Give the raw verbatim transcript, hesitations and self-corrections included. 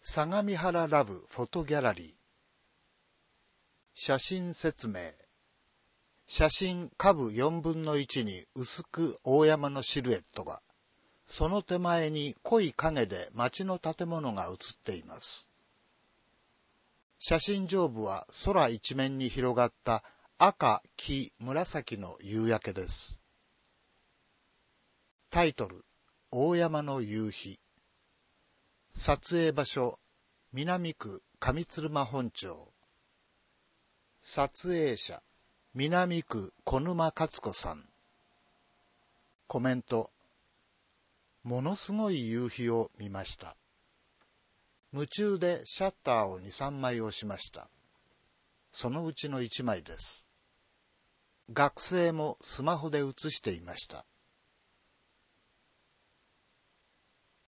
相模原ラブフォトギャラリー。写真説明。写真下部よんぶんのいちに薄く大山のシルエットが、その手前に濃い影で町の建物が写っています。写真上部は空一面に広がった赤、黄、紫の夕焼けです。タイトル、大山の夕日。撮影場所、南区上鶴間本町。撮影者、南区小沼勝子さん。コメント、ものすごい夕日を見ました。夢中でシャッターをに、さんまい押しました。そのうちのいちまいです。学生もスマホで写していました。